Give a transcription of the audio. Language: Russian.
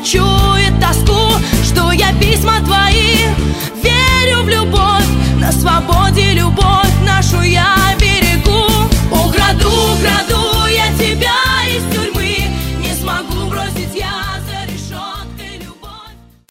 чует тоску, что я письма твои. Верю в любовь, на свободе любовь.